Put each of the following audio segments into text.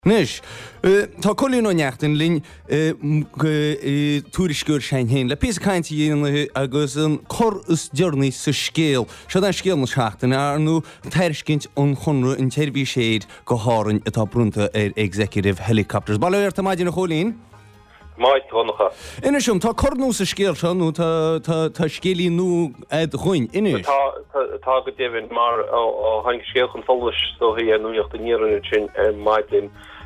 Nis, tá colín ó neachtain lín túrisgúir sein héin le pís caiinte dhéanana agus an chor is dearnaí sa scéal. Se an scéal na seachtain nó teircint an chunra in teirbhí séad go hárann atá brunta executive helicopters. Baile ar tá maidin na cholín? Maid trónacha. Inisiom, tá cornú sa scéal se nó tá scéalaí nó chuin, inis? Tá go déhann mar ó hain scéalchan follis so hí nuíocht an níranú sin maidlin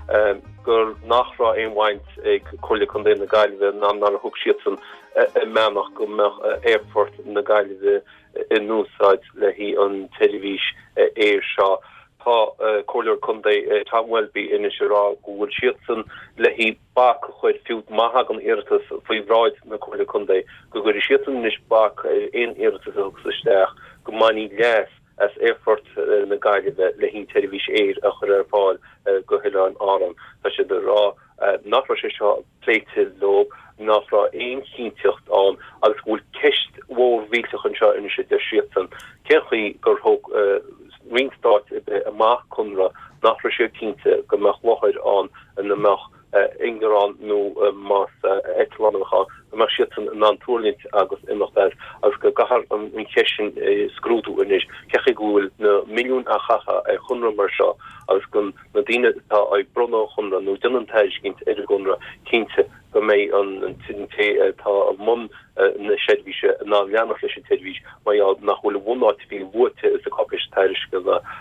gur nachrá éonhaint ag colla chun na gaiileh ná thug siadsan meach go airport na gaiileh in núsáid le hí an televís éir seo. Tá choir chundé Tom Welby in rá gohfuil siadsan le hí bach chuid fiút maithe an iiritas faoi bhráid na choir chundé go gur siadsan is bach éon iiritas isteach go maní leas as airport na gaiileh le hí televís éir a chur ar fáil go hiile an áram. Tá sé de rá nachrá sé seo pléite lob nachrá éon cínteocht an agus bhfuil ceist mhór víteach an seo in sé de siadsan. Cechaí gur thug ringstart amach chunra nachrá sé cínte go meach lochaid an na meach ingerán nó más etlancha mar siadsan an antúlint agus imachtas agus go gahar an cesin scrúdú inis cecha gúil na milliún a chacha chunra mar seo agus gon na dine tá ag brunna chunra nó dunan teis gint gunra cínte go mé an tinté tá an mum na sédvíse ná leannach leis televís mai nach bhfuil bhnáit fi bhte is a copis teiriske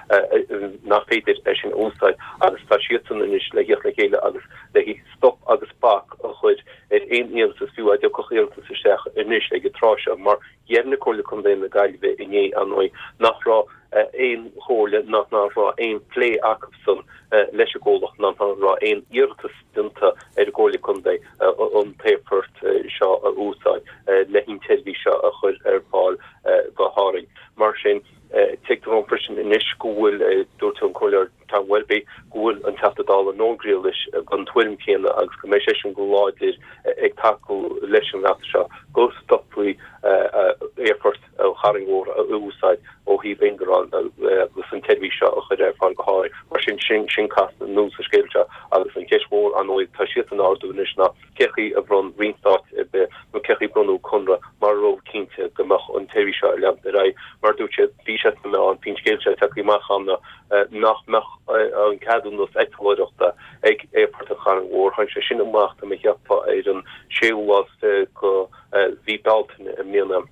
nach féidir sin ósáid agus tá siadsan inis le le chéile agus le hí stop agus bak a chuid éon sa fiú a cochéalta sa seach inis ag trase mar dhéarna chola chun dé na gaiileh iné anoi nachrá éon chóla nachrá éon plé acapson leis a ggólach nachrá éon iirtas dunta ar ggóla chun dé an papert seo a úsáid le hín televís seo a chuid ar fáil go háring. Mar sin teachtarón frisin in inis gohfuil dúirt an choir Tom Welby gohfuil an taftadal an nógriil leis an twilm céanna agus go mééis sin go láidir ag taú leis an rata seo go stoppaí airport ó Haringóir a úsáid ó hí vingarán agus an televís seo a chuid ar fáil go háring. Mar sin cast an nó sa scéilte agus an ceismór an óid tá siad an ardú inisna cechaí a bhrón restart nó cechaí brunú chunra mar ró cínte gomach an televís seo le ra mar dúte bhí me an pin scéilte taí machchanna nach meach an cadúnos etalóireachta ag airport a Haringóir hain sé sin amach a me heappa ar an séúhás go bhí daltain a mianam.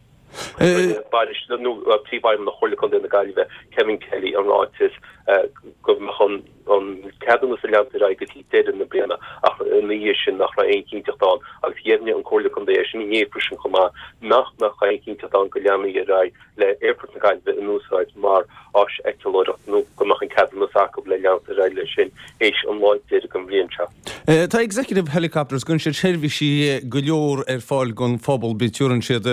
Tíbaim na chola chun na gaiileh Kevin Kelly an ráitis go an cadúnas a leanta ra go tí déan na bliana ach ní sin nach ra éon cínteachtáin agus dhéarne an chola chun éis sin éprisin chumá nach éon cínteachtáin go leanana a ra le airport na gaiileh in úsáid mar ás etalóireacht nó gomach an cadúnas acu le leanta ra le sin éis an láid déad go bblionnse. Tá executive helicopters gunn sé seirbhísí go leor ar fáil gon phobal bitúran siad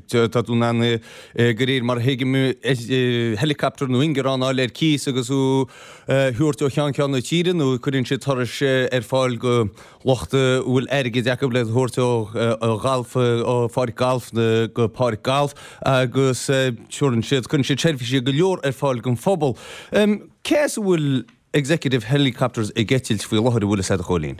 táúna goréir mar héige helicopter nó ingerán áil ar cís agus ú thuúirt ó chean na tíre nó chuann sé thoris ar fáil go lochta bhfuil aige deach le thuirt ó galfa ó fáir galf na go páir galf agus teúrann siad chun sé seirbhísí go leor ar fáil gon phobal. Cés bhfuil executive helicopters ag getilt faoi láthir bhfuil a cholín?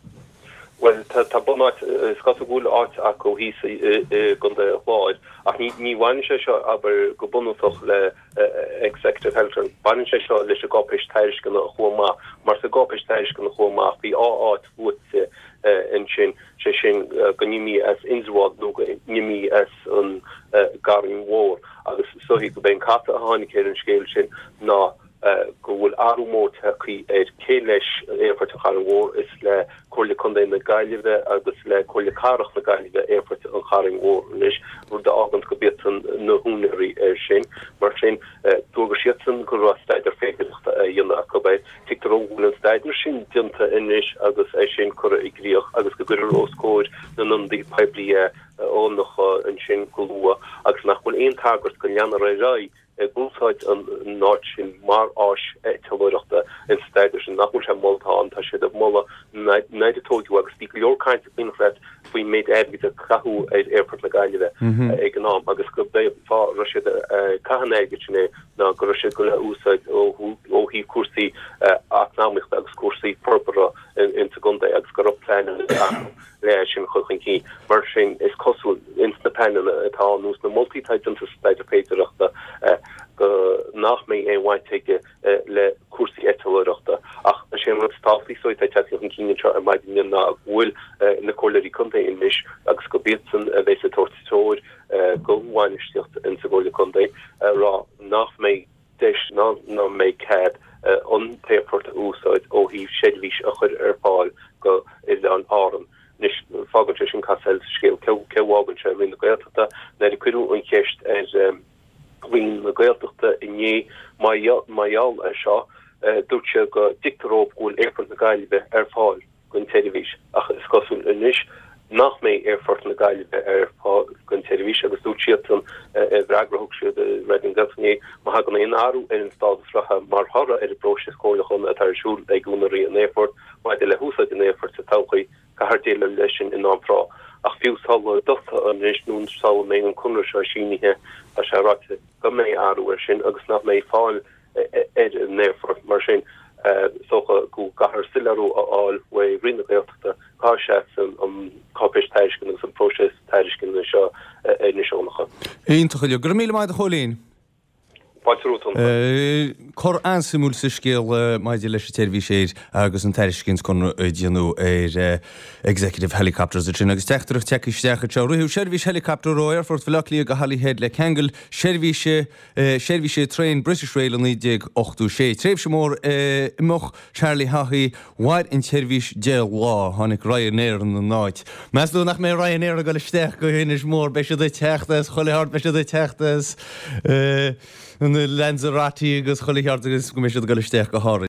Well, tá bonát sco bhúil áit a go hí gon de chláid ach ní bhain sé seo aber go bunúach le executive helicopter bain sé seo leis a gopéis teiriske na chomá mar sa gopéis teiriske na chomá bhí áit bhte in sin sé sin go nimi as insrád nó go nimi as an garing mhór agus sohí go ben cata a hánig an scéil sin ná go bhfuil arúmót chuí ar cé leis airport a Haringóir is le chola chun na gaiileh agus le chola carach na gaiileh airport an Haringóir leis bhfuil de ágant go betan na húnairí ar sin mar sin dúgur siadsan go rá staidir féidirachta a dhéanana go bheith tiachtarón bhfuil an staidir sin dianta inis agus é sin chur i gríoch agus go gur róscóid na nundaí peblií ónnacha an sin goúa agus nach bhfuil aon tagart go leanana ra gúsáid an náid sin mar ás talóireachta in staidir sin nachúil sem moltáin tá siad a molla neidirtóú agus tí leorcaint binfred faoi méid airgid a chaú airport na gaiileh ag an nám agus go bé fá ro siad cahan aige sinné ná go siad go le úsáid ó hí cuasaí economic agus cuasaí purpura in segunda agus go plan le sin chuchan cí mar sin is cosú independent atá nús na multi-titan Peterachta go nach mé einhainte le cuasaí etalachta ach sé stáí so cin cí mai na bhfuil na choirí chunta in mis agus go bitsan a bheits a tortóir go bhhaineocht in sególa chunta rá nach mé deis ná mé cad an péport úsáid ó híh sédvís a chud arpáil go is an áran. Nis fágan sin casel scéil cehágan se rin na gailta na cuiú an cheist rin na gailta inné maiall a seo dúse go dictaróp gúil airport na gaiilebe fáil gon televís ach is cosún inis nach mé airfort na gaiilebe gon televís agus dúsiatan bragrahog se de Reading Gatsné ma ha gan in áú in stadfracha mar hara brose scóilechon a tarsúl ag gúnaí an airport mai de le húsa in airport sa tauchaí cahardéile leisin in anrá ach fiúsá docha an réisnún sá mé an kunir se sinithe a se rate go mé áú sin agus nach mé fáil in airport mar sin socha go gahar silarú aáil wei rinne beachta cá an cápéis teiscin agus an proses teiscin seo nisisiúnacha. Íntacha le gur míle maid a cholín. Cor ansimúl sa scéal maidide leis téirhí séir agus an teircins chun déanú executive helicopters a trin agus teachtarach teicisteach te ruú sérvís helicopter roiir fort bhelachlí go halíhéad le Kegel sérvise trein British Rail an 8ú sé. Tréimh sem mór imach Charlie Hachaí waid in sérvís déal lá tháinig Ryanair an náid. Meas dú nach mé Ryanair a go leisteach go héanais mór be se teachtas choilehart be se teachtas an Lanzarote agus choilehart agus go mé se go leisteach go háir.